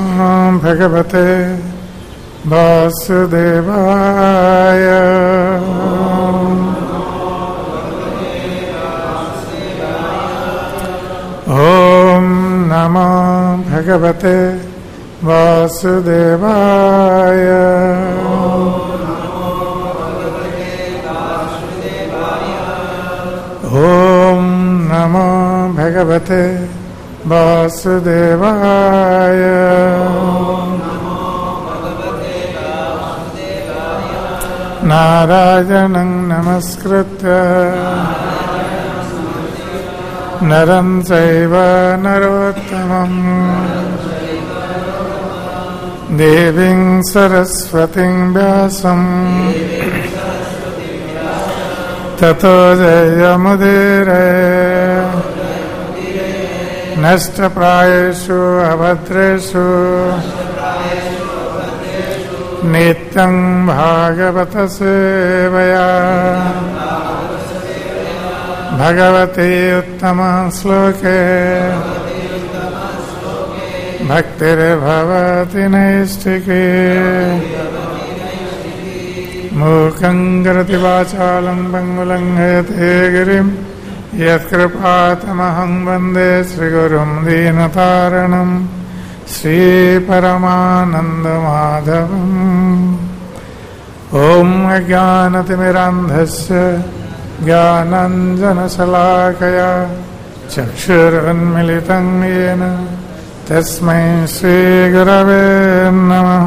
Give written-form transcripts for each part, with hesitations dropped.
भगवते वासुदेवाय। ओम नमो भगवते वासुदेवाय। ओम नमो भगवते वासुदेवाय। नारायणं नमस्कृत्य नरं चैव नरोत्तमं देवीं सरस्वतीं व्यासं ततो जयमुदीरये। नष्टप्रायेषु अभद्रेषु नित्यं भागवत सेवया भगवती उत्तम श्लोके भक्तिर्भवति नैष्ठिकी। मूकं करोति वाचालं पङ्गुलं हयते गिरिं यत्कृपातमहं वन्दे श्रीगुरुं दीनतारणं श्रीपरमानन्दमाधवम्। ॐ अज्ञानतिमिरान्धस्य ज्ञानाञ्जनशलाकया चक्षुरुन्मिलितं येन तस्मै श्रीगुरवे नमः।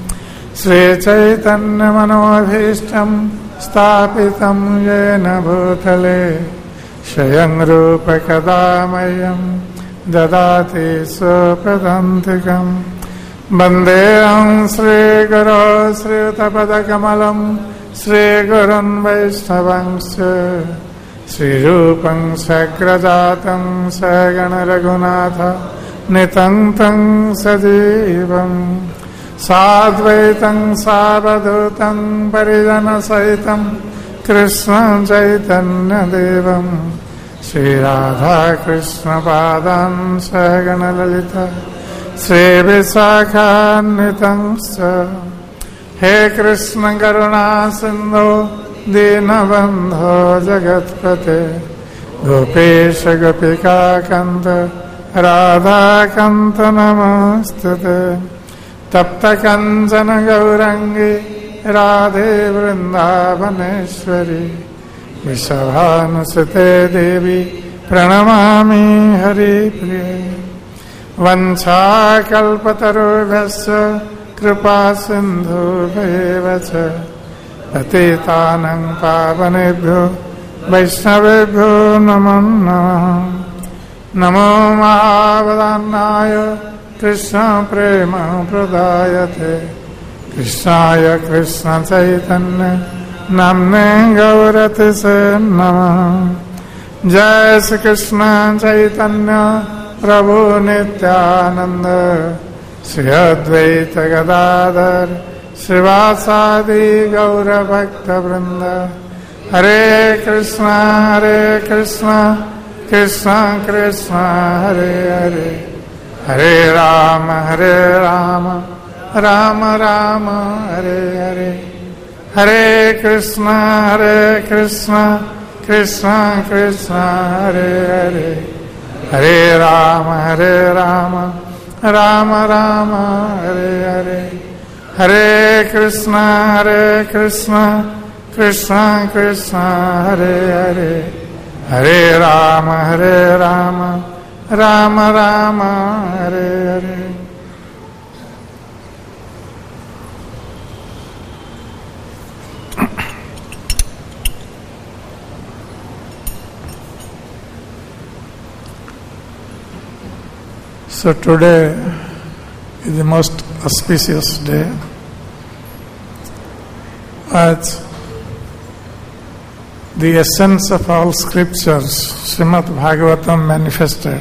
श्रीचैतन्यमनोभीष्टं स्थापितं येन भूतले स्वयं रूप कदा मह्यं ददाति स्वपदान्तिकं। वन्देऽहं श्रीगुरो श्रीयुतपदकमलं श्रीगुरुन् वैष्णवंश्च श्रीरूपं सग्रजातं सगणरघुनाथ नितं तं सजीवं साद्वैतं सावधूतं परिजनसहितं कृष्णं चैतन्यदेवं श्रीराधाकृष्णपादान् सगणललिता श्रीविशाखान्वितंश्च। हे कृष्ण करुणा सिन्धो दीनबन्धो जगत्पते गोपेश गोपिकान्त राधाकान्त नमोऽस्तुते। तप्त कंचन गौरंगी राधे वृंदावनेश्वरी वृषभानुसुते देवी प्रणमामि हरिप्रिये। वंशाकल्पतरुभ्यश्च कृपा सिन्धुभ्येव च पतितानं पावनेभ्यो वैष्णवेभ्यो नमो नमः। नमो महावदान्नाय कृष्ण प्रेम प्रदायते कृष्णाय कृष्ण चैतन्य नाम्ने गौरतिसे नमः। जय श्री कृष्ण चैतन्य प्रभु नित्यानंद श्री अद्वैत गदाधर श्रीवासादि गौर भक्त वृंद। हरे कृष्ण कृष्ण कृष्ण हरे हरे हरे राम राम राम हरे हरे। हरे कृष्ण कृष्ण कृष्ण हरे हरे हरे राम राम हरे हरे। हरे Krishna Krishna Krishna Hare Hare Hare Ram Ram Hare Hare. So today is the most auspicious day as the essence of all scriptures, Srimad Bhagavatam, manifested.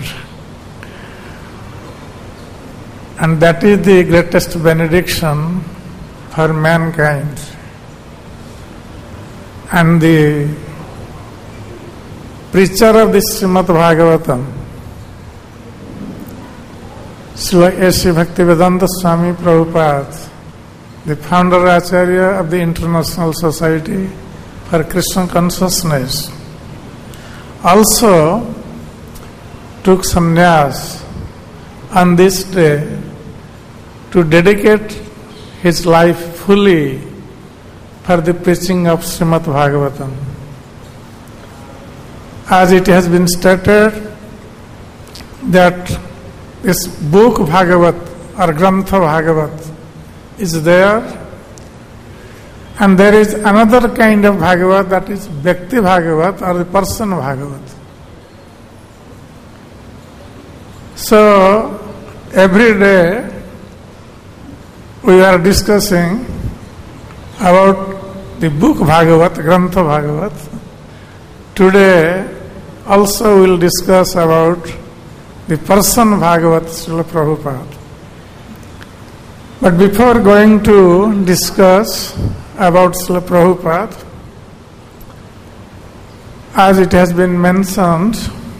And that is the greatest benediction for mankind. And the preacher of this Srimad Bhagavatam, Srila A.C. Bhaktivedanta Swami Prabhupada, the founder Acharya of the International Society for Krishna Consciousness, also took sannyas on this day to dedicate his life fully for the preaching of Srimad Bhagavatam. As it has been stated that this book Bhagavat or Grantha Bhagavat is there, and there is another kind of Bhagavat, that is Bhakti Bhagavat or the person Bhagavat. So every day we are discussing about the book Bhagavat, Grantha Bhagavat. Today also we will discuss about the person Bhagavat, Srila Prabhupada. But before going to discuss about Srila Prabhupada, as it has been mentioned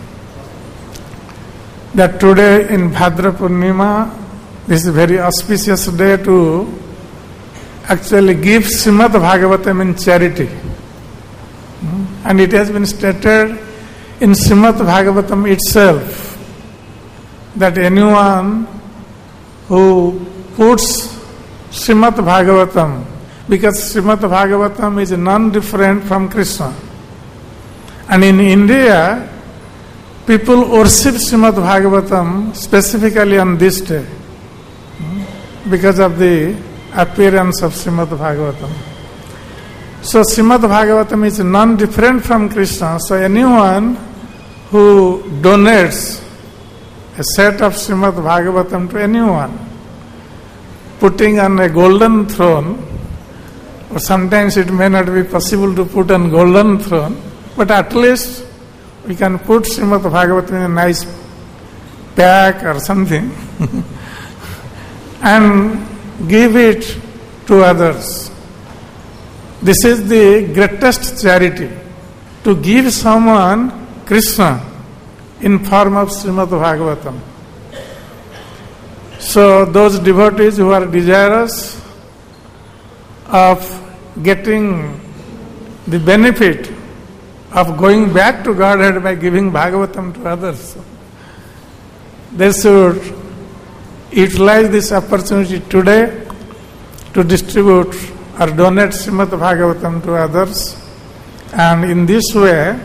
that today in Bhadra Purnima, this is a very auspicious day to actually give Srimad Bhagavatam in charity. And it has been stated in Srimad Bhagavatam itself that anyone who puts Srimad Bhagavatam, because Srimad Bhagavatam is non-different from Krishna. And in India, people worship Srimad Bhagavatam specifically on this day because of the appearance of Srimad Bhagavatam. So Srimad Bhagavatam is non-different from Krishna. So anyone who donates a set of Srimad Bhagavatam to anyone, putting on a golden throne, or sometimes it may not be possible to put on golden throne, but at least we can put Srimad Bhagavatam in a nice pack or something and give it to others. This is the greatest charity, to give someone Krishna in form of Srimad Bhagavatam. So those devotees who are desirous of getting the benefit of going back to Godhead by giving Bhagavatam to others, they should utilize this opportunity today to distribute or donate Srimad Bhagavatam to others, and in this way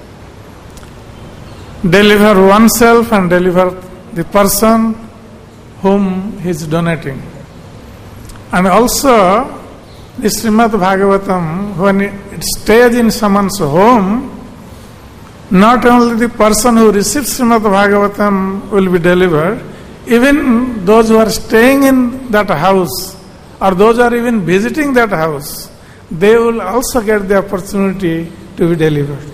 deliver oneself and deliver the person whom he is donating. And also, the Srimad Bhagavatam, when it stays in someone's home, not only the person who receives Srimad Bhagavatam will be delivered, even those who are staying in that house or those who are even visiting that house, they will also get the opportunity to be delivered.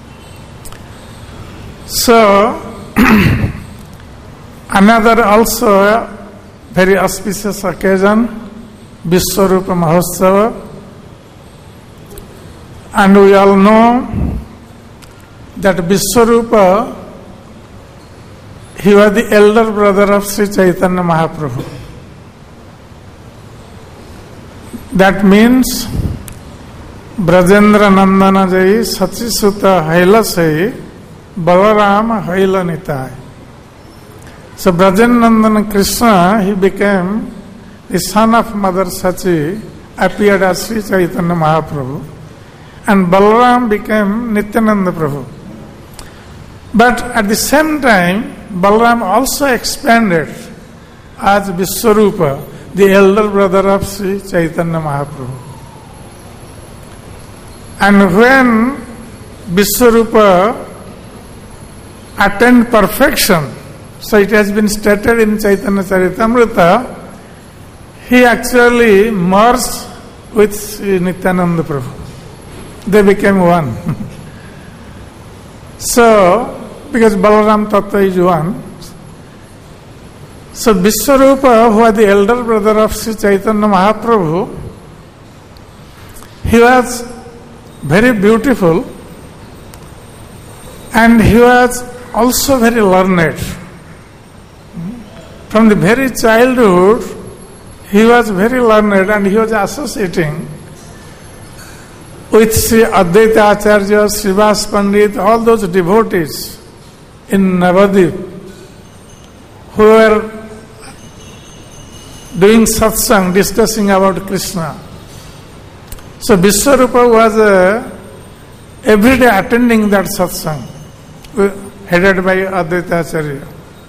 So, another also very auspicious occasion, Vishwarupa Mahotsava, and we all know that Vishwarupa, he was the elder brother of Sri Chaitanya Mahaprabhu. That means Brajendra Nandana Jai Sachisuta Haila Sai Balaram Haila Nitai. So Brajendra Krishna, he became the son of Mother Sachi, appeared as Sri Chaitanya Mahaprabhu, and Balaram became Nityananda Prabhu. But at the same time, Balaram also expanded as Vishwarupa, the elder brother of Sri Chaitanya Mahaprabhu. And when Vishwarupa attained perfection, so it has been stated in Chaitanya Charitamrita, he actually merged with Sri Nityananda Prabhu. They became one. So, because Balaram Tattva is one, so Vishwarupa, who was the elder brother of Sri Chaitanya Mahaprabhu, he was very beautiful and he was also very learned. from the very childhood, he was very learned and he was associating with Sri Advaita Acharya, Srivas Pandit, all those devotees in Navadip who were doing satsang, discussing about Krishna. So Vishwarupa was every day attending that satsang, headed by Advaita Acharya.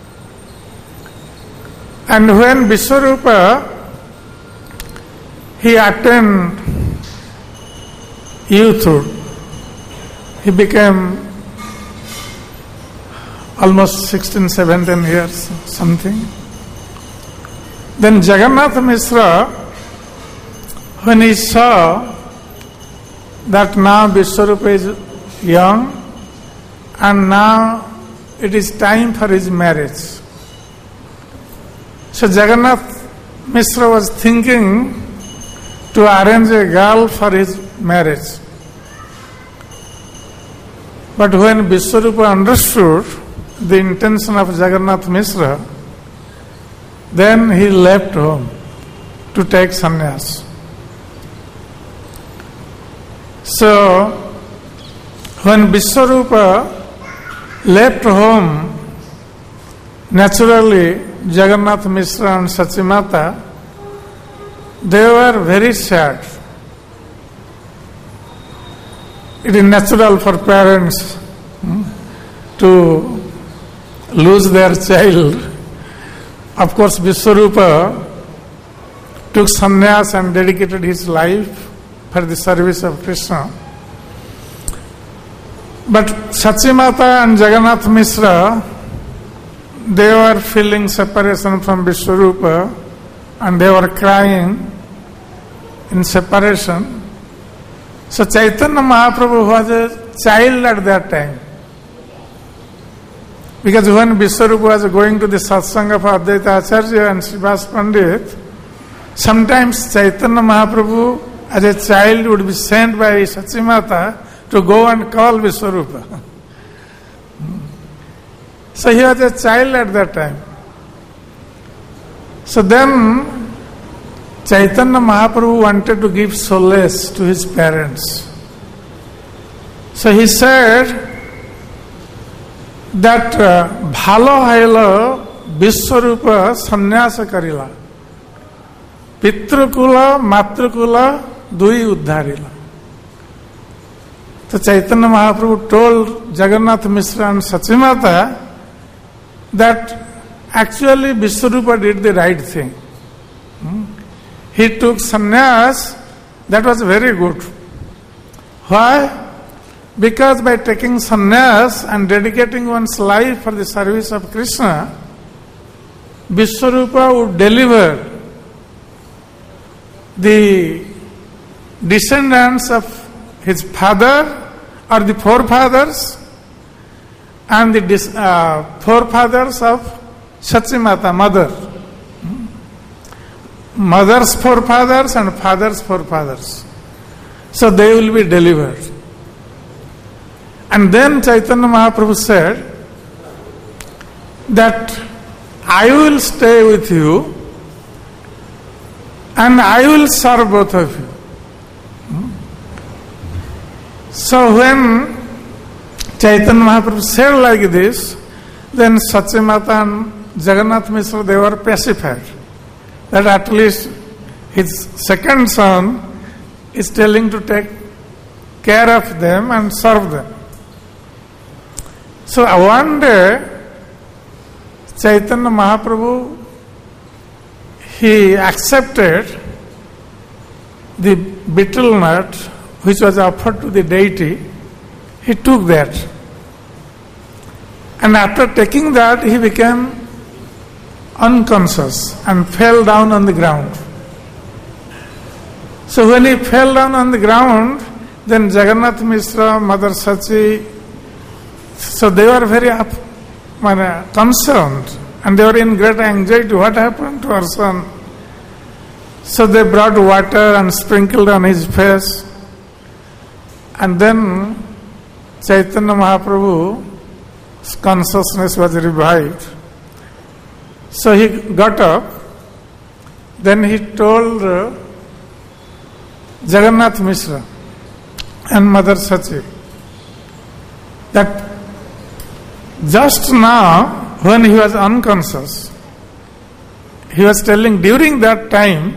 And when Vishwarupa, he attained youthhood, he became almost 16, 17 years, something. Then Jagannath Mishra, when he saw that now Vishwarupa is young and now it is time for his marriage. So Jagannath Mishra was thinking to arrange a girl for his marriage. But when Vishwarupa understood the intention of Jagannath Mishra, then he left home to take sannyas. So, when Vishwarupa left home, naturally Jagannath Mishra and Sachimata, they were very sad. It is natural for parents to lose their child. Of course, Vishwarupa took sannyas and dedicated his life for the service of Krishna. But Sachimata and Jagannath Mishra, they were feeling separation from Vishwarupa and they were crying in separation. So Chaitanya Mahaprabhu was a child at that time. Because when Vishwarupa was going to the satsang of Advaita Acharya and Srivas Pandit, sometimes Chaitanya Mahaprabhu as a child would be sent by Sachimata to go and call Vishwarupa. So he was a child at that time. So then Chaitanya Mahaprabhu wanted to give solace to his parents. So he said that bhalo hailo Vishwarupa sannyasa karila, pitrukula matrukula dui uddharila. So Chaitanya Mahaprabhu told Jagannath Mishra and Sachimata that actually Vishwarupa did the right thing. He took sannyas, that was very good. Why? Because by taking sannyas and dedicating one's life for the service of Krishna, Vishwarupa would deliver the descendants of his father or the forefathers and the forefathers of Sachimata, mother. Mother's forefathers and father's forefathers. So they will be delivered. And then Chaitanya Mahaprabhu said that I will stay with you and I will serve both of you. So when Chaitanya Mahaprabhu said like this, then Sachimata and Jagannath Mishra, they were pacified. That at least his second son is telling to take care of them and serve them. So one day, Chaitanya Mahaprabhu, he accepted the betel nut which was offered to the deity. He took that. And after taking that, he became unconscious and fell down on the ground. So when he fell down on the ground, then Jagannath Mishra, Mother Sachi, so they were very concerned and they were in great anxiety. What happened to our son? So they brought water and sprinkled on his face. And then Chaitanya Mahaprabhu's consciousness was revived. So he got up, then he told Jagannath Mishra and Mother Sachi that just now, when he was unconscious, he was telling during that time,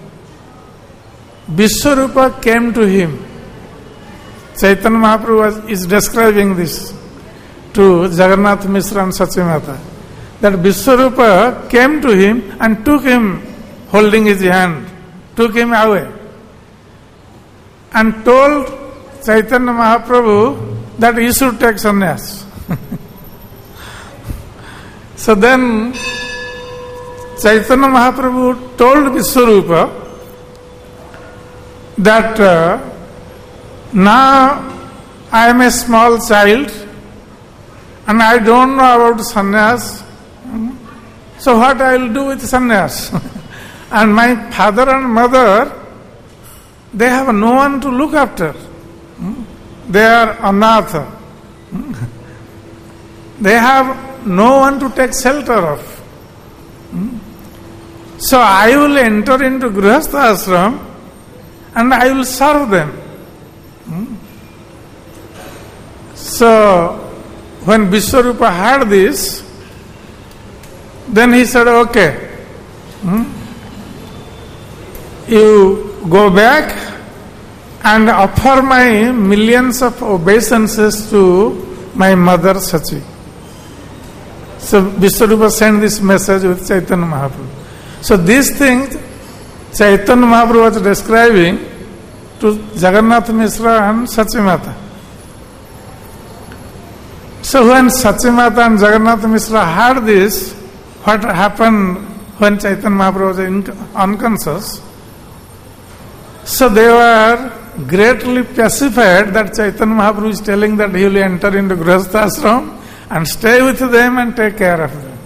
Vishwarupa came to him. Chaitanya Mahaprabhu is describing this to Jagannath Mishra and Sachi Mata. That Vishwarupa came to him and took him, holding his hand, took him away, and told Chaitanya Mahaprabhu that he should take sannyas. So then Chaitanya Mahaprabhu told Vishwarupa that now I am a small child and I don't know about sannyas, so what I will do with sannyas? And my father and mother, they have no one to look after. They are anatha. They have no one to take shelter of. So I will enter into Grihastha ashram and I will serve them. So when Vishwarupa heard this, then he said, okay, you go back and offer my millions of obeisances to my mother Sachi. So Vishwarupa sent this message with Chaitanya Mahaprabhu. So these things Chaitanya Mahaprabhu was describing to Jagannath Mishra and Sachi Mata. So when Sachi Mata and Jagannath Mishra heard this, what happened when Chaitanya Mahaprabhu was unconscious, so they were greatly pacified that Chaitanya Mahaprabhu is telling that he will enter into Grihastha ashram and stay with them and take care of them.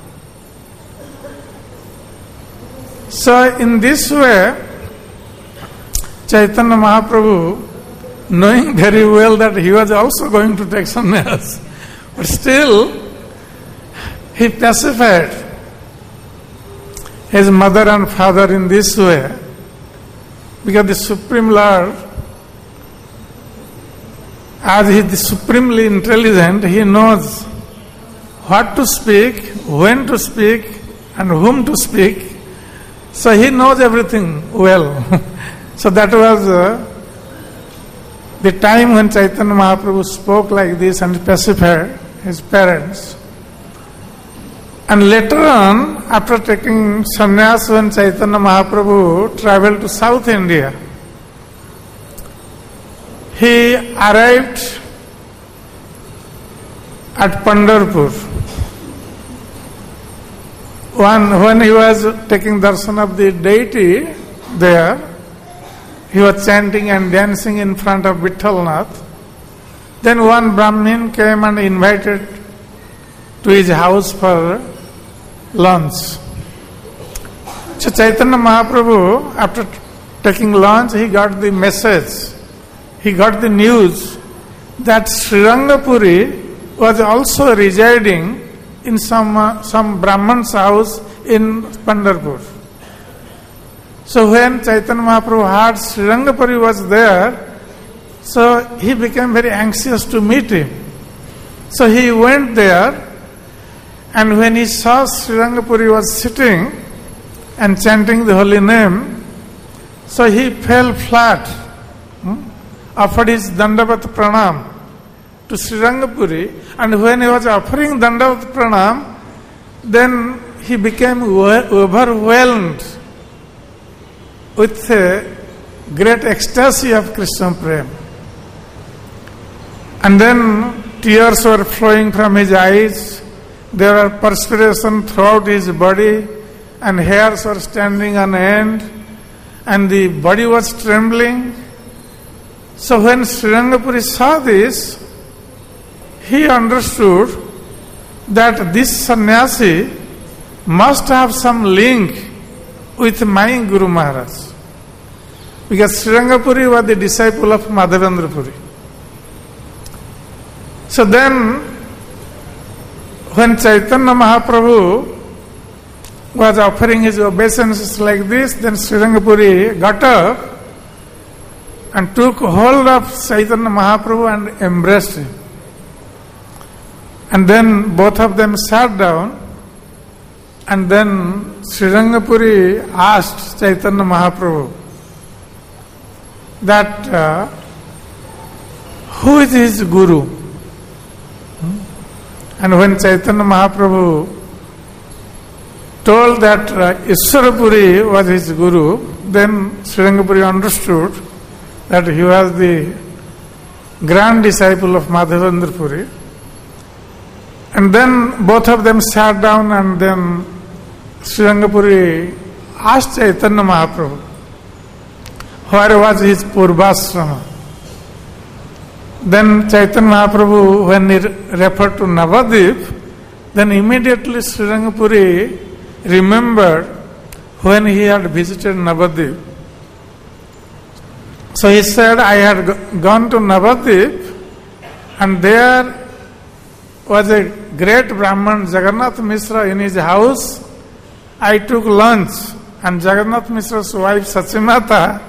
So in this way, Chaitanya Mahaprabhu, knowing very well that he was also going to take sannyas, but still he pacified his mother and father in this way, because the Supreme Lord, as he is supremely intelligent, he knows what to speak, when to speak, and whom to speak. So he knows everything well. So that was the time when Chaitanya Mahaprabhu spoke like this and pacified his parents. And later on, after taking sannyas, when Chaitanya Mahaprabhu traveled to South India, he arrived at Pandharpur. When he was taking darshan of the deity there, he was chanting and dancing in front of Vithalnath. Then one Brahmin came and invited to his house for lunch. So Chaitanya Mahaprabhu, after taking lunch, he got the message, he got the news that Srirangapuri was also residing in some Brahman's house in Pandharpur. So when Chaitanya Mahaprabhu heard Srirangapuri was there, so he became very anxious to meet him. So he went there, and when he saw Srirangapuri was sitting and chanting the holy name, so he fell flat, offered his Dandavat Pranam to Srirangapuri, and when he was offering Dandavat Pranam, then he became overwhelmed with a great ecstasy of Krishna Prem. And then tears were flowing from his eyes, there were perspiration throughout his body, and hairs were standing on end, and the body was trembling. So when Srirangapuri saw this, he understood that this sannyasi must have some link with my Guru Maharaj. Because Srirangapuri was the disciple of Madhavendra Puri. So then, when Chaitanya Mahaprabhu was offering his obeisances like this, then Sriranga Puri got up and took hold of Chaitanya Mahaprabhu and embraced him. And then both of them sat down, and then Sriranga Puri asked Chaitanya Mahaprabhu that who is his guru? And when Chaitanya Mahaprabhu told that Ishwara Puri was his guru, then Sriranga Puri understood that he was the grand disciple of Madhavendra Puri. And then both of them sat down, and then Sriranga Puri asked Chaitanya Mahaprabhu, where was his Purvasrama? Then Chaitanya Mahaprabhu, when he referred to Navadvip, then immediately Sriranga Puri remembered when he had visited Navadvip. So he said, I had gone to Navadvip, and there was a great Brahman, Jagannath Mishra, in his house. I took lunch, and Jagannath Mishra's wife Sachimata,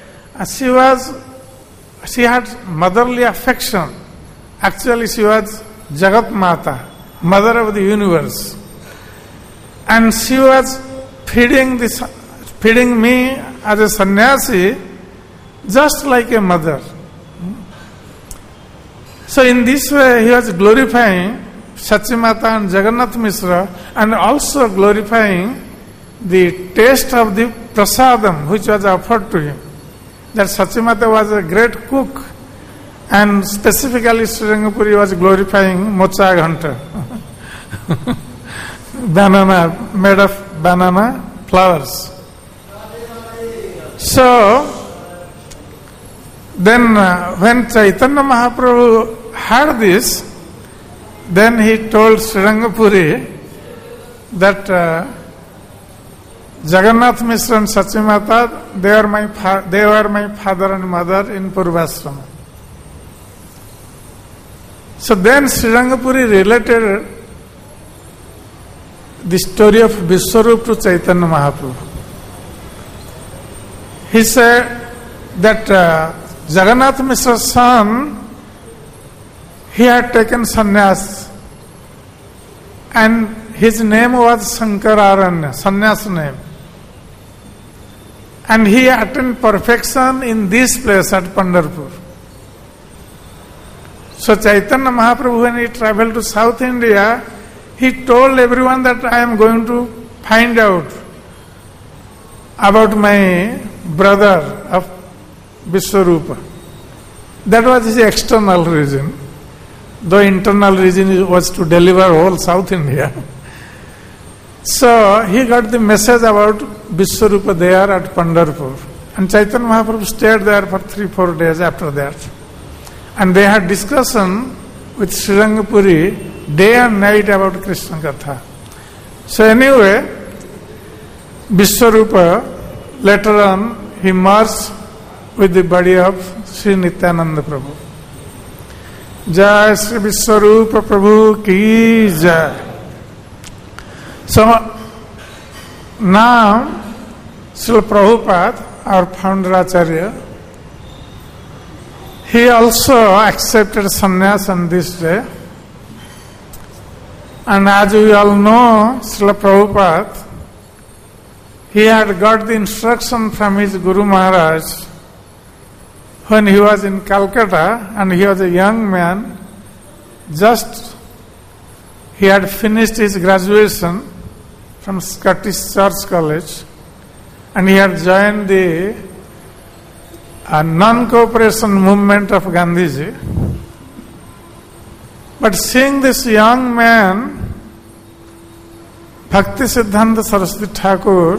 she had motherly affection. Actually, she was Jagat Mata, mother of the universe. And she was feeding me as a sannyasi, just like a mother. So in this way, he was glorifying Sachimata and Jagannath Mishra, and also glorifying the taste of the prasadam which was offered to him. That Sachimata was a great cook, and specifically Sriranga Puri was glorifying mocha ghanta, banana, made of banana flowers. So, then when Chaitanya Mahaprabhu heard this, then he told Sriranga Puri that Jagannath Mishra and Sachimata, they were my father and mother in Purvasrama. So then Sriranga Puri related the story of Vishwarup to Chaitanya Mahaprabhu. He said that Jagannath Mishra's son, he had taken sannyas, and his name was Shankararanya, sannyas name. And he attained perfection in this place at Pandharpur. So Chaitanya Mahaprabhu, when he traveled to South India, he told everyone that I am going to find out about my brother of Vishwarupa. That was his external reason. The internal reason was to deliver whole South India. So he got the message about Vishwarupa there at Pandharpur. And Chaitanya Mahaprabhu stayed there for 3-4 days after that. And they had discussion with Sriranga Puri day and night about Krishna Katha. So anyway, Vishwarupa, later on, he merged with the body of Sri Nityananda Prabhu. Jai Sri Vishwarupa Prabhu ki Jai. So now, Srila Prabhupada, our founder Acharya, he also accepted sannyas on this day. And as we all know, Srila Prabhupada, he had got the instruction from his Guru Maharaj when he was in Calcutta, and he was a young man, just he had finished his graduation from Scottish Church College, and he had joined the non-cooperation movement of Gandhiji. But seeing this young man, Bhakti Siddhanta Saraswati Thakur,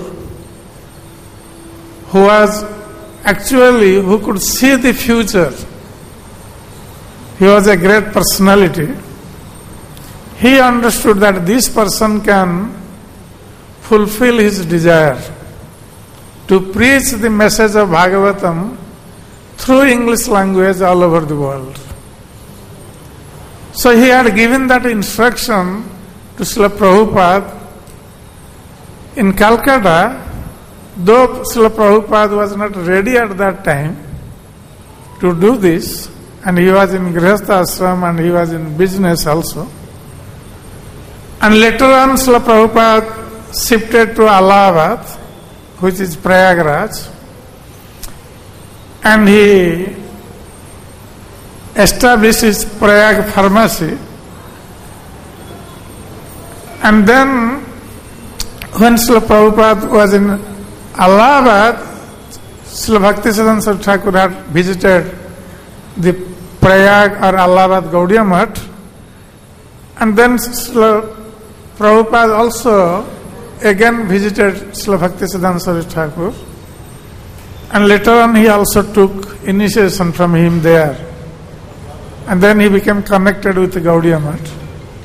who could see the future, he was a great personality. He understood that this person can fulfill his desire to preach the message of Bhagavatam through English language all over the world. So he had given that instruction to Srila Prabhupada in Calcutta, though Srila Prabhupada was not ready at that time to do this, and he was in Grihastha Ashram and he was in business also. And later on, Srila Prabhupada shifted to Allahabad, which is Prayagraj, and he established his Prayag pharmacy. And then, when Srila Prabhupada was in Allahabad, Srila Bhaktisiddhanta Saraswati Thakur had visited the Prayag or Allahabad Gaudiya Math, and then Srila Prabhupada also again visited Srila Bhaktisiddhanta Saraswati Thakur, and later on he also took initiation from him there, and then he became connected with the Gaudiya Math.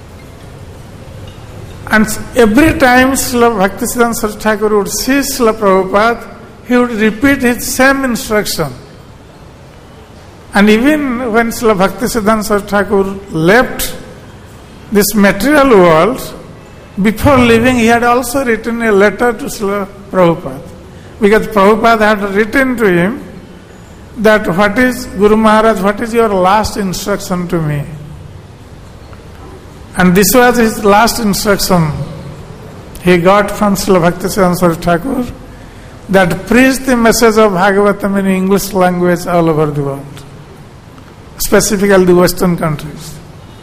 And every time Srila Bhaktisiddhanta Saraswati Thakur would see Srila Prabhupada, he would repeat his same instruction. And even when Srila Bhaktisiddhanta Saraswati Thakur left this material world, before leaving he had also written a letter to Srila Prabhupada. Because Prabhupada had written to him that, what is Guru Maharaj, what is your last instruction to me? And this was his last instruction he got from Srila Bhaktisiddhanta Saraswati Thakur, that preach the message of Bhagavatam in English language all over the world, specifically the Western countries.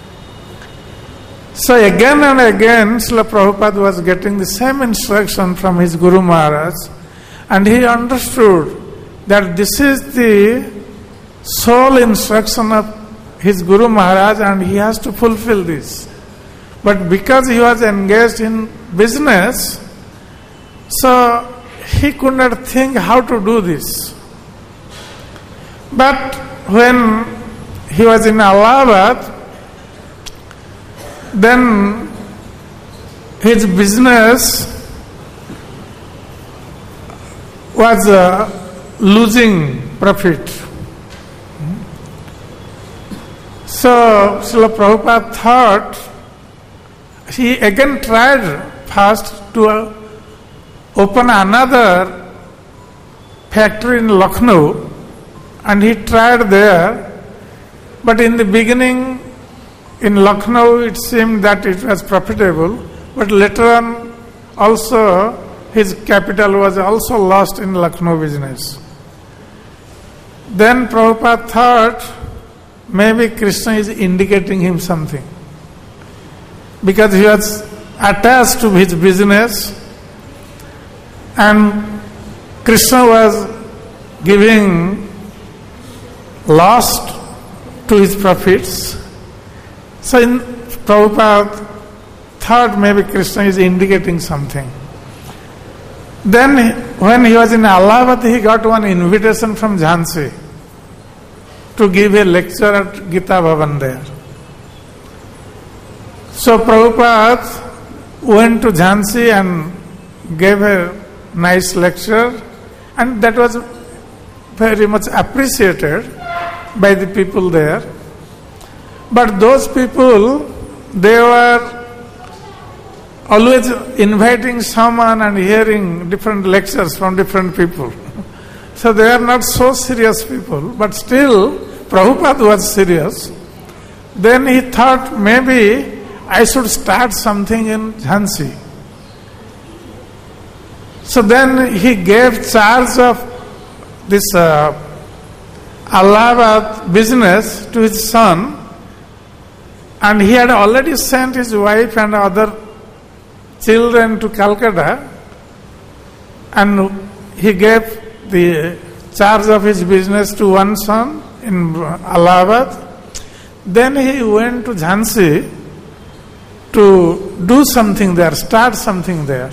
So again and again, Srila Prabhupada was getting the same instruction from his Guru Maharaj, and he understood that this is the sole instruction of his Guru Maharaj and he has to fulfill this. But because he was engaged in business, so he could not think how to do this. But when he was in Allahabad, then his business was losing profit. So Srila Prabhupada thought, he again tried first to open another factory in Lucknow, and he tried there, but in the beginning in Lucknow it seemed that it was profitable, but later on also his capital was also lost in Lucknow business. Then Prabhupada thought maybe Krishna is indicating him something, because he was attached to his business and Krishna was giving loss to his profits. So Prabhupada thought maybe Krishna is indicating something. Then when he was in Allahabad, he got one invitation from Jhansi to give a lecture at Gita Bhavan there. So Prabhupada went to Jhansi and gave a nice lecture, and that was very much appreciated by the people there. But those people, they were always inviting someone and hearing different lectures from different people. So they are not so serious people, but still Prabhupada was serious. Then he thought maybe I should start something in Jhansi. So then he gave charge of this Allahabad business to his son, and he had already sent his wife and other children to Calcutta, and he gave the charge of his business to one son in Allahabad. Then he went to Jhansi to do something there, start something there.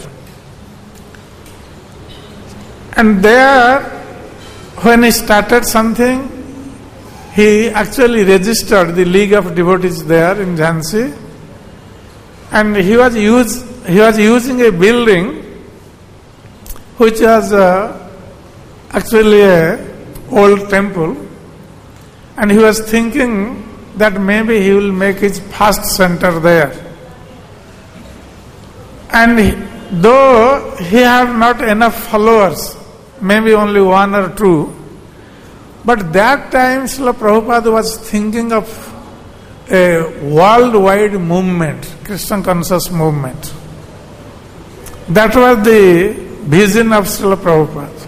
And there, when he started something, he actually registered the League of Devotees there in Jhansi, and he was using a building which was actually an old temple, and he was thinking that maybe he will make his first center there. And though he had not enough followers, maybe only one or two, but that time Srila Prabhupada was thinking of a worldwide movement, Krishna conscious movement. That was the vision of Srila Prabhupada.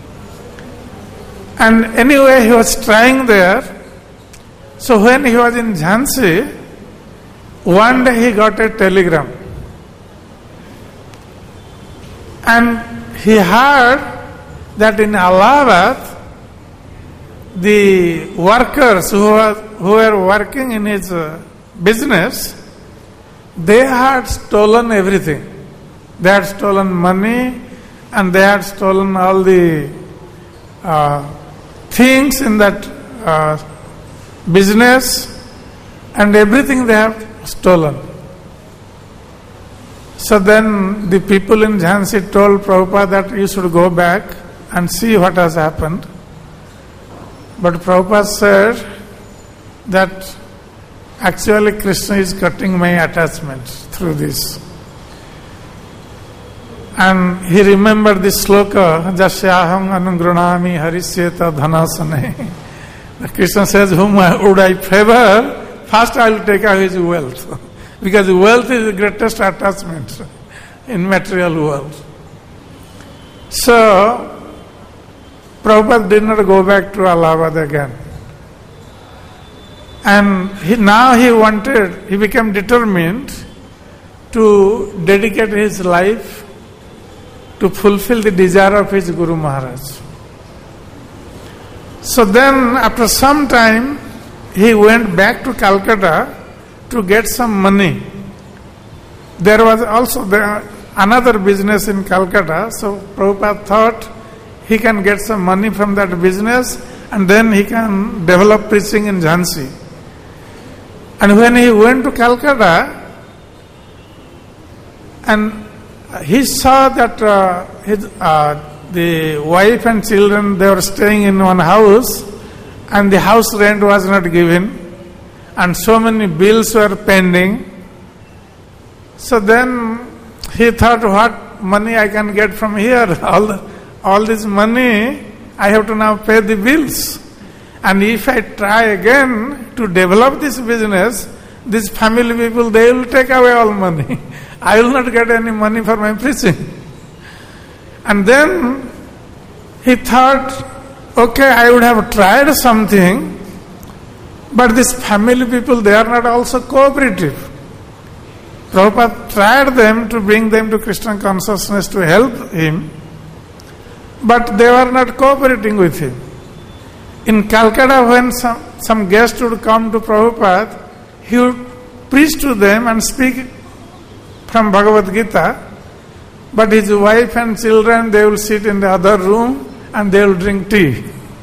And anyway, he was trying there. So when he was in Jhansi, one day he got a telegram. And he heard that in Allahabad, the workers who were working in his business, they had stolen everything. They had stolen money and they had stolen all the things in that business, and everything they have stolen. So then the people in Jhansi told Prabhupada that you should go back and see what has happened. But Prabhupada said that actually Krishna is cutting my attachment through this. And he remembered this sloka, Jasyaham anugranami harisyeta dhanasane. Krishna says, whom would I favor? First I will take away his wealth. Because wealth is the greatest attachment in material world. So, Prabhupada did not go back to Allahabad again. And he became determined to dedicate his life to fulfill the desire of his Guru Maharaj. So then, after some time, he went back to Calcutta to get some money. There was also another business in Calcutta, so Prabhupada thought he can get some money from that business and then he can develop preaching in Jhansi. And when he went to Calcutta, and he saw that the wife and children, they were staying in one house and the house rent was not given and so many bills were pending. So then he thought, what money I can get from here? All this money, I have to now pay the bills. And if I try again to develop this business, these family people, they will take away all money. I will not get any money for my preaching. And then he thought, okay, I would have tried something, but these family people, they are not also cooperative. Prabhupada tried them to bring them to Krishna consciousness to help him, but they were not cooperating with him. In Calcutta, when some guest would come to Prabhupada, he would preach to them and speak from Bhagavad Gita, but his wife and children, they will sit in the other room and they will drink tea.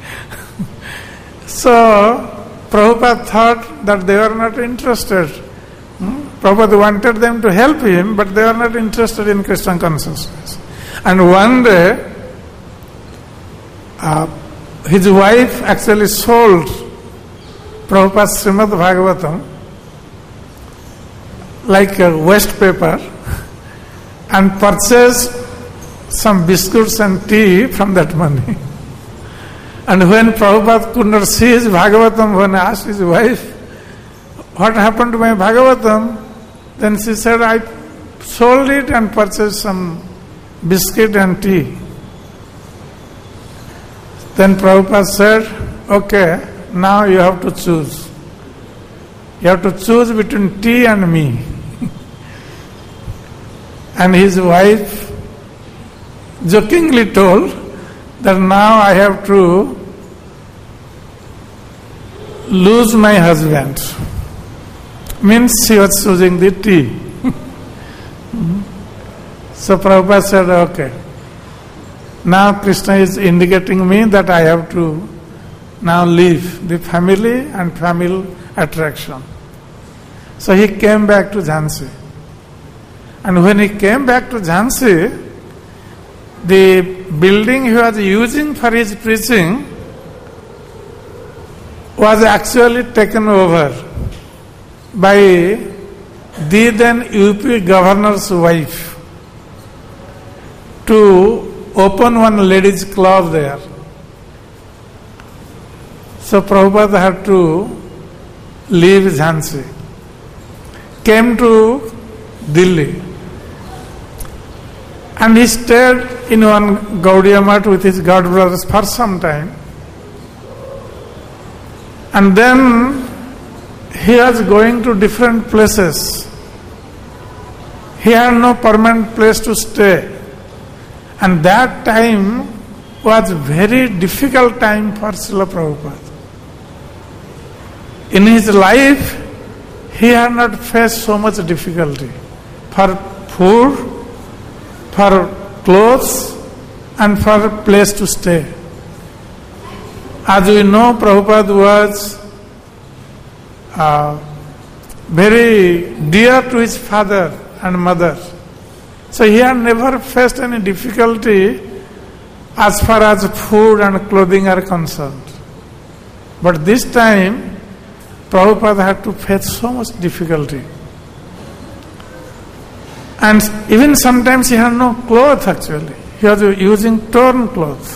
So, Prabhupada thought that they were not interested. Prabhupada wanted them to help him, but they were not interested in Krishna consciousness. And one day, his wife actually sold Prabhupada's Srimad Bhagavatam like a waste paper and purchased some biscuits and tea from that money. And when Prabhupada could not see his Bhagavatam, when I asked his wife, what happened to my Bhagavatam? Then she said, I sold it and purchased some biscuit and tea. Then Prabhupada said, okay, now you have to choose. You have to choose between tea and me. And his wife jokingly told that now I have to lose my husband. Means she was choosing the tea. So Prabhupada said, okay, now Krishna is indicating me that I have to now leave the family and family attraction. So he came back to Jhansi. And when he came back to Jhansi, the building he was using for his preaching was actually taken over by the then UP governor's wife. to open one ladies' club there. So Prabhupada had to leave Jhansi. Came to Delhi. And he stayed in one Gaudiya Math with his God brothers for some time. And then he was going to different places. He had no permanent place to stay. And that time was very difficult time for Srila Prabhupada. In his life, he had not faced so much difficulty for food, for clothes, and for a place to stay. As we know, Prabhupada was very dear to his father and mother. So he had never faced any difficulty as far as food and clothing are concerned. But this time, Prabhupada had to face so much difficulty. And even sometimes he had no clothes actually. He was using torn clothes.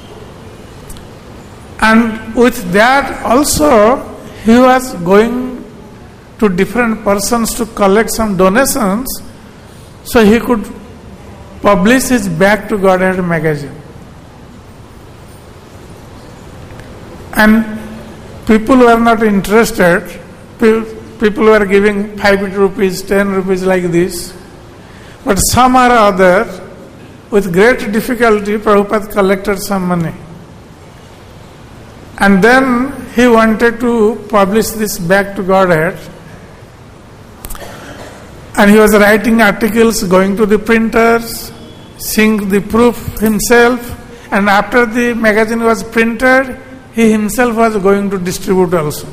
And with that also, he was going to different persons to collect some donations so he could publish his Back to Godhead magazine. And people were not interested. People were giving 5 rupees, 10 rupees like this. But some or other, with great difficulty, Prabhupada collected some money. And then he wanted to publish this Back to Godhead. And he was writing articles, going to the printers, seeing the proof himself. And after the magazine was printed, he himself was going to distribute also.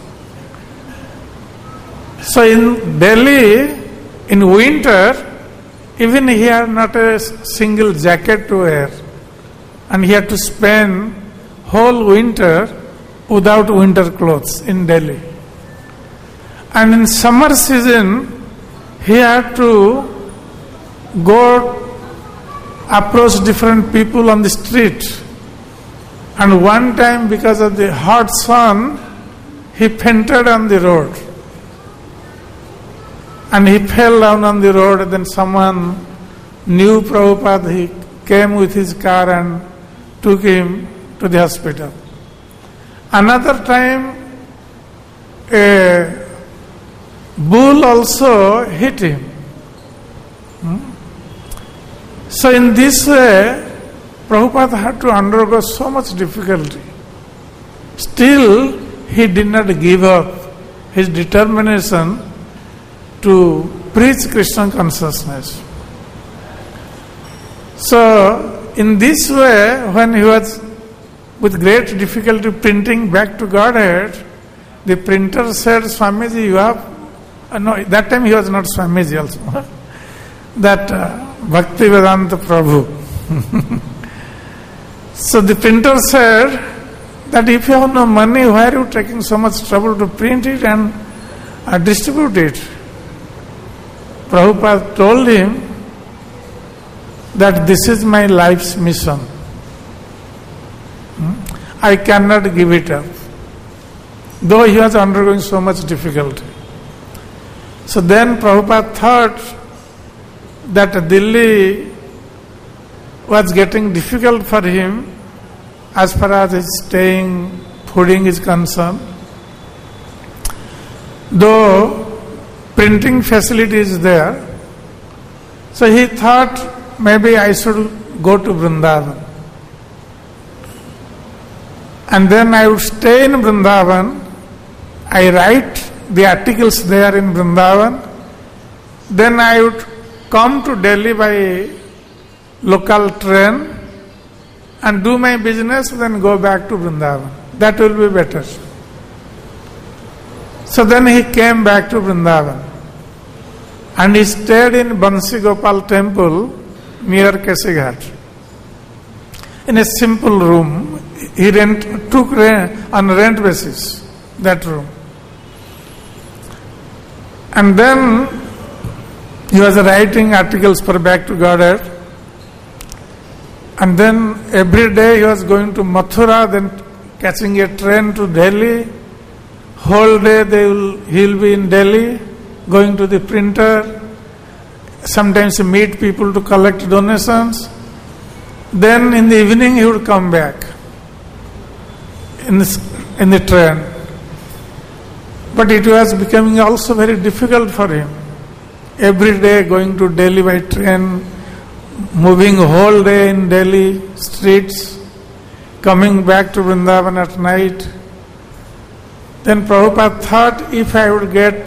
So in Delhi, in winter, even he had not a single jacket to wear. And he had to spend whole winter without winter clothes in Delhi. And in summer season, he had to go approach different people on the street. And one time, because of the hot sun, he fainted on the road. And he fell down on the road, and then someone knew Prabhupada. He came with his car and took him to the hospital. Another time, a bull also hit him. So in this way, Prabhupada had to undergo so much difficulty. Still, he did not give up his determination to preach Krishna consciousness. So, in this way, when he was with great difficulty printing Back to Godhead, the printer said, Swamiji, you have... no, that time he was not Swamiji also. That Bhaktivedanta Prabhu. So the printer said that if you have no money, why are you taking so much trouble to print it and distribute it? Prabhupada told him that this is my life's mission. I cannot give it up. Though he was undergoing so much difficulty. So then Prabhupada thought that Delhi was getting difficult for him as far as his staying, fooding is concerned. Though printing facility is there, so he thought maybe I should go to Vrindavan. And then I would stay in Vrindavan, I write the articles there in Vrindavan, then I would come to Delhi by local train and do my business, then go back to Vrindavan. That will be better. So then he came back to Vrindavan and he stayed in Bansi Gopal temple near Kesighat in a simple room. He took on rent basis that room. And then he was writing articles for Back to Godhead. And then every day he was going to Mathura, then catching a train to Delhi. Whole day he'll be in Delhi, going to the printer. Sometimes he meet people to collect donations. Then in the evening he would come back in the train. But it was becoming also very difficult for him. Every day going to Delhi by train, moving whole day in Delhi streets, coming back to Vrindavan at night. Then Prabhupada thought, if I would get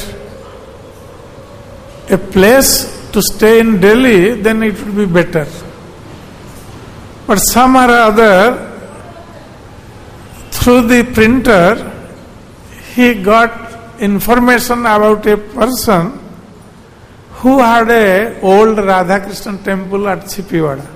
a place to stay in Delhi, then it would be better. But somehow or other, through the printer, he got information about a person who had a old Radhakrishna temple at Chipiwada.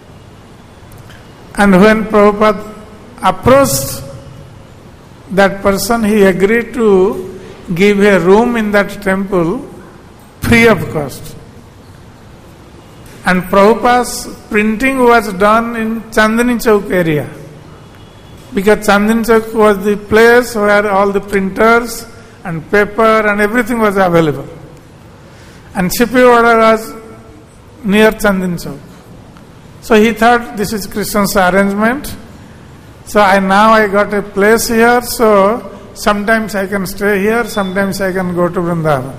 And when Prabhupada approached that person, he agreed to give a room in that temple free of cost. And Prabhupada's printing was done in Chandni Chowk area, because Chandni Chowk was the place where all the printers and paper and everything was available. And Chipiwada was near Chandni Chowk. So he thought, this is Krishna's arrangement. So now I got a place here, so sometimes I can stay here, sometimes I can go to Vrindavan.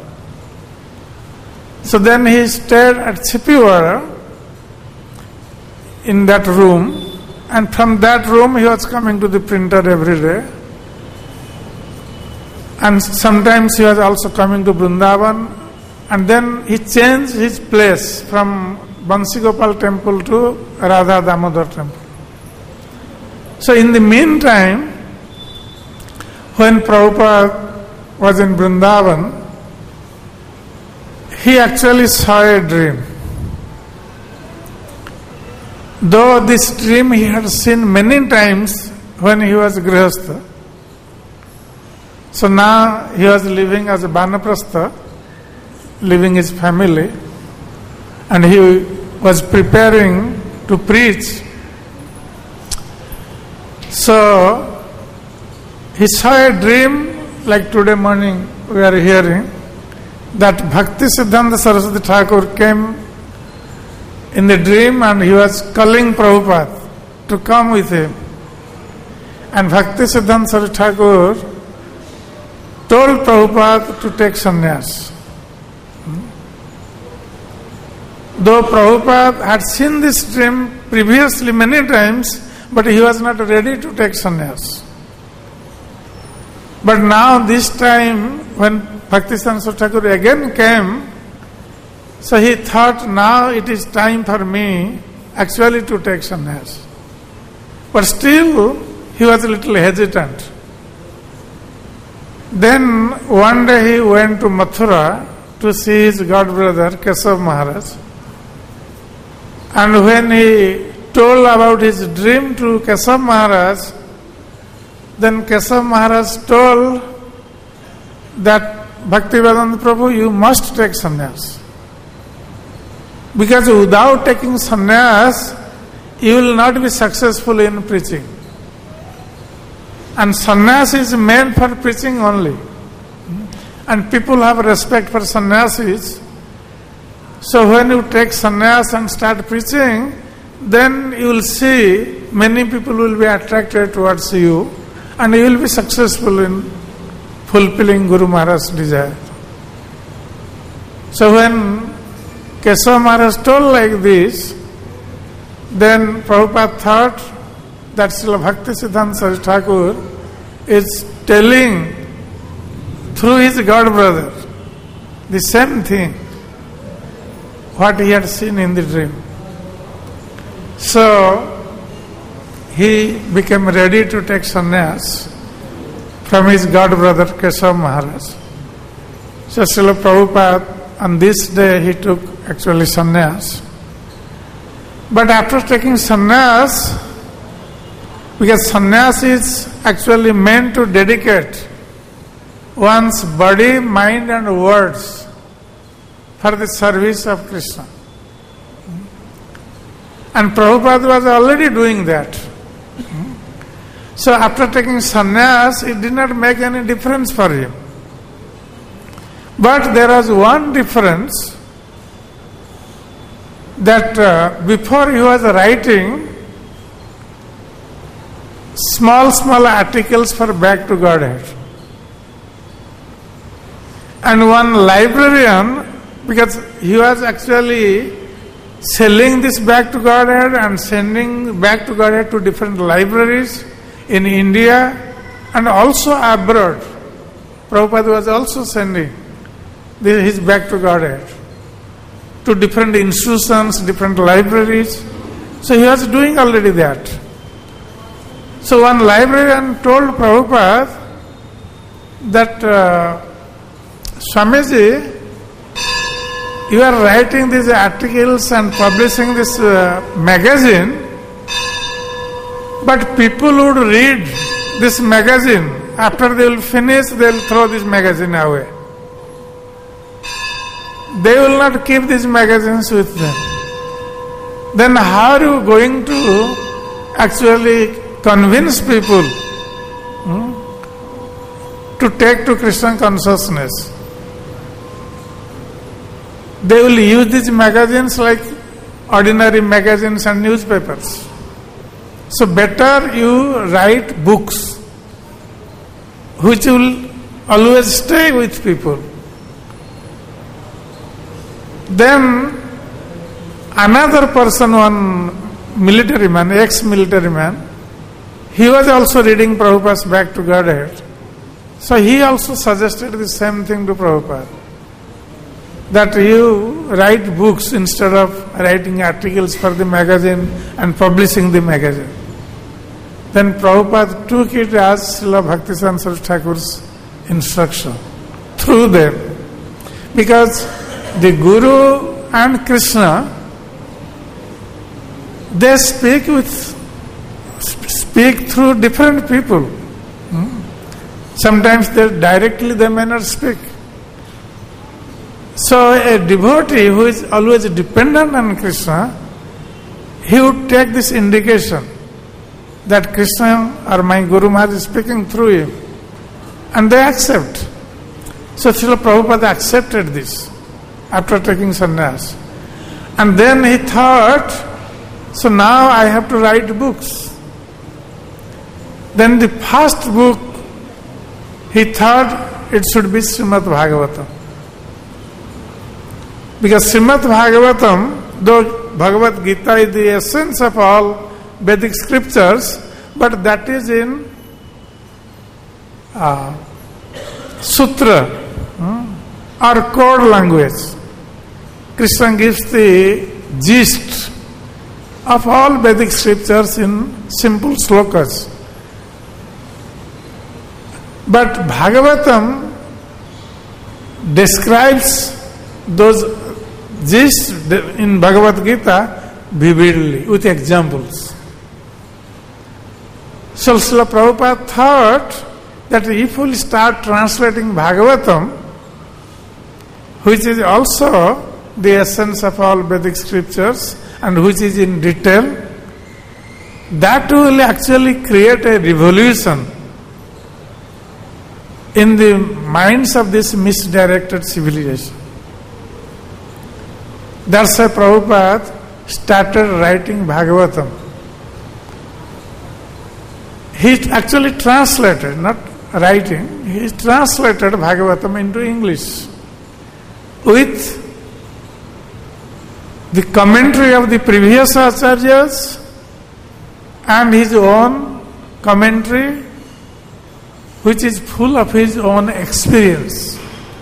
So then he stayed at Chipiwada in that room, and from that room he was coming to the printer every day. And sometimes he was also coming to Vrindavan, and then he changed his place from Bansigopal temple to Radha Damodar temple. So in the meantime, when Prabhupada was in Vrindavan, he actually saw a dream. Though this dream he had seen many times when he was Grihastha. So now he was living as a Vanaprastha, living his family, and he was preparing to preach. So he saw a dream, like today morning we are hearing, that Bhakti Siddhanta Saraswati Thakur came in the dream and he was calling Prabhupada to come with him. And Bhakti Siddhanta Saraswati Thakur told Prabhupada to take sannyas. Though Prabhupada had seen this dream previously many times, but he was not ready to take sannyas. But now this time, when Bhaktisiddhanta Saraswati Thakur again came, so he thought, now it is time for me actually to take sannyas. But still, he was a little hesitant. Then one day he went to Mathura to see his god brother Kesav Maharaj. And when he told about his dream to Kesav Maharaj, then Kesav Maharaj told that Bhaktivedanta Prabhu, you must take sannyas. Because without taking sannyas, you will not be successful in preaching. And sannyas is meant for preaching only. And people have respect for sannyasis. So when you take sannyas and start preaching, then you will see many people will be attracted towards you, and you will be successful in fulfilling Guru Maharaj's desire. So when Kesava Maharaj told like this, then Prabhupada thought that Srila Bhakti Siddhanta Saraswati Thakur is telling through his god brother the same thing, what he had seen in the dream. So he became ready to take sannyas from his god brother Kesava Maharaj. So Srila Prabhupada, on this day he took actually sannyas. But after taking sannyas, because sannyas is actually meant to dedicate one's body, mind and words for the service of Krishna. And Prabhupada was already doing that. So after taking sannyas, it did not make any difference for him. But there was one difference, that before he was writing small articles for Back to Godhead. And one librarian, because he was actually selling this Back to Godhead and sending Back to Godhead to different libraries in India and also abroad. Prabhupada was also sending his Back to Godhead to different institutions, different libraries. So he was doing already that. So one librarian told Prabhupada that Swamiji, you are writing these articles and publishing this magazine, but people would read this magazine. After they will finish, they will throw this magazine away. They will not keep these magazines with them. Then how are you going to actually convince people to take to Krishna consciousness? They will use these magazines like ordinary magazines and newspapers. So better you write books which will always stay with people. Then another person, one military man, ex-military man, he was also reading Prabhupada's Back to Godhead. So he also suggested the same thing to Prabhupada, that you write books instead of writing articles for the magazine and publishing the magazine. Then Prabhupada took it as Srila Bhaktisiddhanta Saraswati Thakur's instruction through them. Because the Guru and Krishna, they speak through different people. Sometimes they may not speak. So a devotee who is always dependent on Krishna, he would take this indication that Krishna or my Guru Maharaj is speaking through him, and they accept. So Srila Prabhupada accepted this after taking sannyas. And then he thought, so now I have to write books. Then the first book, he thought it should be Srimad Bhagavatam. Because Srimad Bhagavatam, though Bhagavad Gita is the essence of all Vedic scriptures, but that is in sutra or code language. Krishna gives the gist of all Vedic scriptures in simple slokas. But Bhagavatam describes those gist in Bhagavad Gita vividly with examples. So Srila Prabhupada thought that if we start translating Bhagavatam, which is also the essence of all Vedic scriptures and which is in detail, that will actually create a revolution in the minds of this misdirected civilization. That's why Prabhupada started writing Bhagavatam. He actually translated, not writing, he translated Bhagavatam into English with the commentary of the previous acharyas and his own commentary, which is full of his own experience.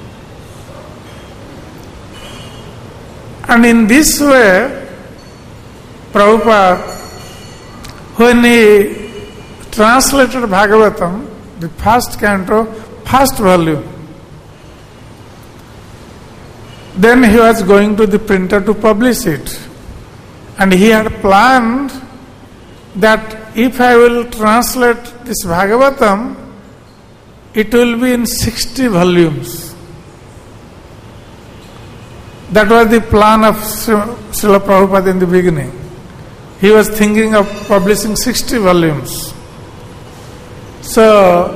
And in this way, Prabhupada, when he translated Bhagavatam, the first canto, first volume, then he was going to the printer to publish it. And he had planned that if I will translate this Bhagavatam, it will be in 60 volumes. That was the plan of Srila Prabhupada in the beginning. he was thinking of publishing 60 volumes. So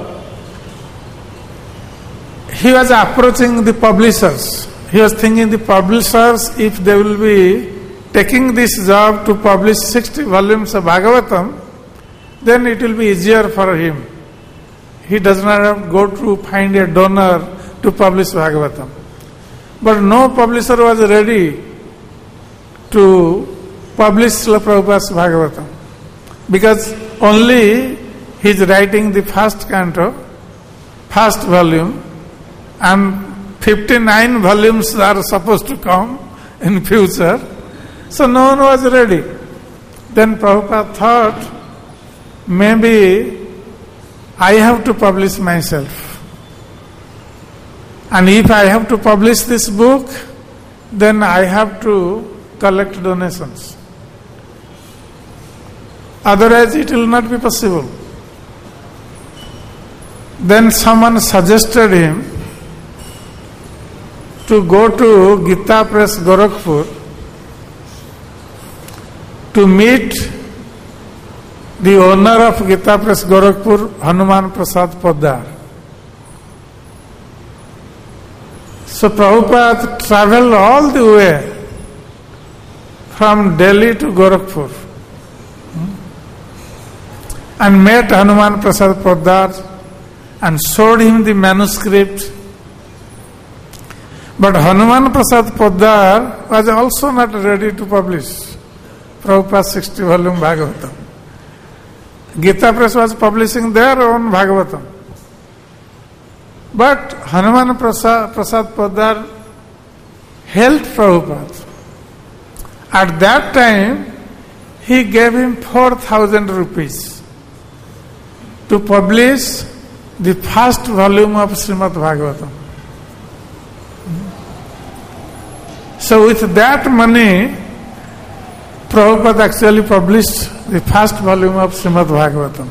he was approaching the publishers. He was thinking the publishers, if they will be taking this job to publish 60 volumes of Bhagavatam, then it will be easier for him. He does not have to go to find a donor to publish Bhagavatam. But no publisher was ready to publish Srila Prabhupada's Bhagavatam, because only he is writing the first canto, first volume, and 59 volumes are supposed to come in future. So no one was ready. Then Prabhupada thought, maybe I have to publish myself. And if I have to publish this book, then I have to collect donations. Otherwise it will not be possible. Then someone suggested him to go to Gita Press Gorakhpur to meet the owner of Gita Press Gorakhpur, Hanuman Prasad Poddar. So Prabhupada traveled all the way from Delhi to Gorakhpur and met Hanuman Prasad Poddar and showed him the manuscript. But Hanuman Prasad Poddar was also not ready to publish Prabhupada's 60 volume Bhagavatam. Gita Press was publishing their own Bhagavatam. But Hanuman Prasad Poddar helped Prabhupada. At that time, he gave him 4,000 rupees to publish the first volume of Srimad Bhagavatam. So with that money, Prabhupada actually published the first volume of Srimad Bhagavatam.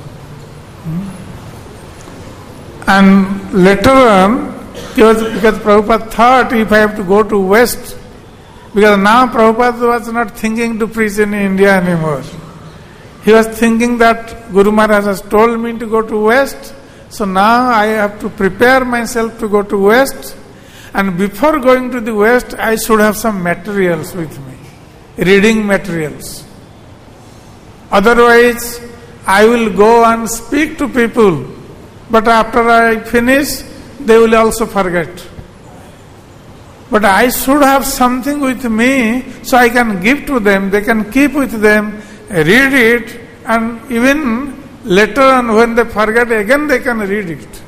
And later on, because Prabhupada thought, if I have to go to West, because now Prabhupada was not thinking to preach in India anymore. He was thinking that Guru Maharaj has told me to go to West, so now I have to prepare myself to go to West, and before going to the West, I should have some materials with me, reading materials. Otherwise, I will go and speak to people, but after I finish, they will also forget. But I should have something with me so I can give to them, they can keep with them, read it, and even later on when they forget again they can read it.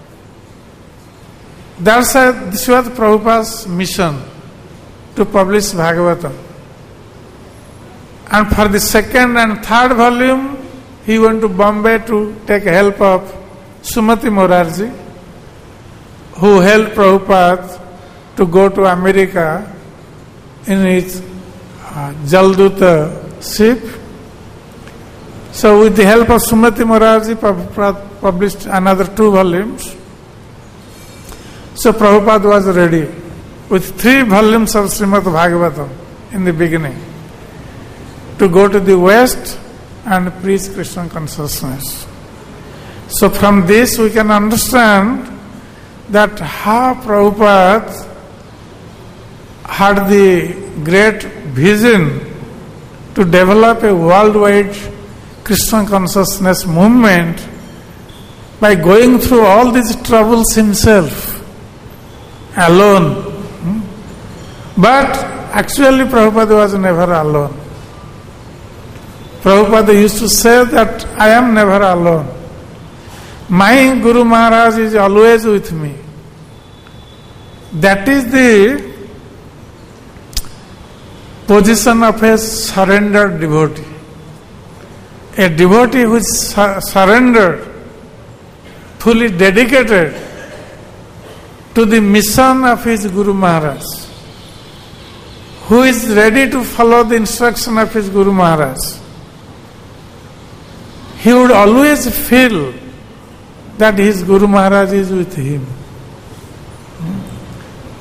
This was Prabhupada's mission, to publish Bhagavatam. And for the second and third volume, he went to Bombay to take help of Sumati Morarji, who helped Prabhupada to go to America in his Jalduta ship. So with the help of Sumati Morarji, Prabhupada published another 2 volumes. So Prabhupada was ready with 3 volumes of Srimad Bhagavatam in the beginning to go to the West and preach Krishna consciousness. So from this we can understand that how Prabhupada had the great vision to develop a worldwide Krishna consciousness movement by going through all these troubles himself, alone. But actually Prabhupada was never alone. Prabhupada used to say that I am never alone. My Guru Maharaj is always with me. That is the position of a surrendered devotee. A devotee who is surrendered, fully dedicated to the mission of his Guru Maharaj, who is ready to follow the instruction of his Guru Maharaj. He would always feel that his Guru Maharaj is with him.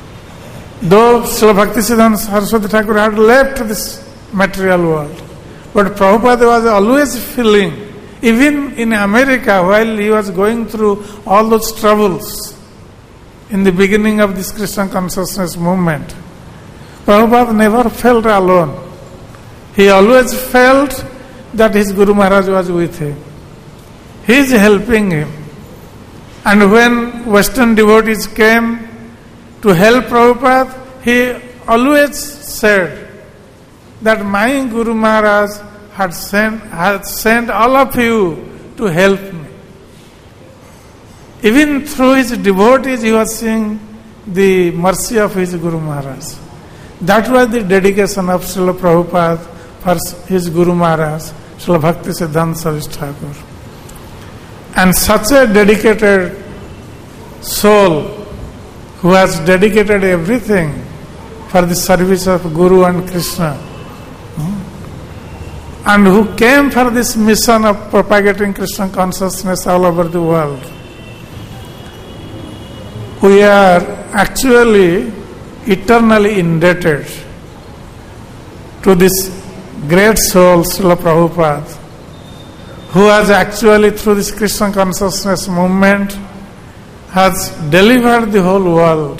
Though Srila Bhaktisiddhanta Saraswati Thakur had left this material world, But Prabhupada was always feeling, even in America, while he was going through all those troubles in the beginning of this Krishna consciousness movement, Prabhupada never felt alone. He always felt that his Guru Maharaj was with him. He is helping him. And when Western devotees came to help Prabhupada, he always said that my Guru Maharaj had sent all of you to help me. Even through his devotees, he was seeing the mercy of his Guru Maharaj. That was the dedication of Srila Prabhupada for his Guru Maharaj, Srila Bhakti Siddhanta Saraswati Thakur. And such a dedicated soul who has dedicated everything for the service of Guru and Krishna, and who came for this mission of propagating Krishna consciousness all over the world. We are actually eternally indebted to this great soul, Srila Prabhupada, who has actually through this Krishna consciousness movement has delivered the whole world.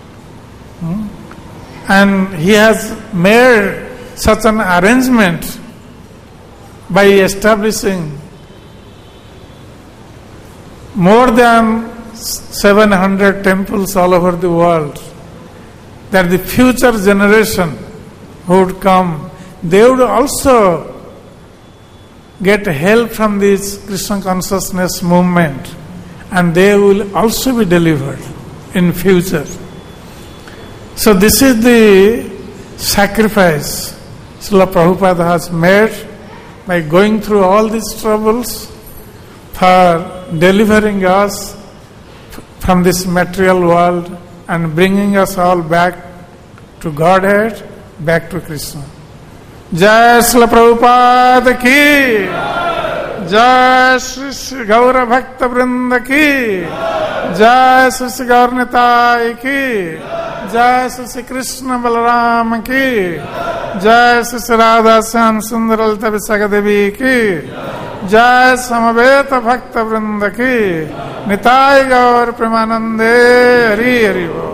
And he has made such an arrangement by establishing more than 700 temples all over the world, that the future generation who would come, they would also get help from this Krishna consciousness movement, and they will also be delivered in future. So this is the sacrifice Srila Prabhupada has made by going through all these troubles for delivering us from this material world and bringing us all back to Godhead, back to Krishna. Jai Srila Prabhupada ki, Jai Sri Gaura Bhakta Vrinda ki, Jai Sri Gaur Nitai ki, Jai Sri Krishna Balaram ki, Jai Sri Radha Shyam Sundar Lalita Visakha Devi ki, Jai Samaveta Bhakta Vrinda ki, Nitai Gaur Premanande, Hari Hari Bol.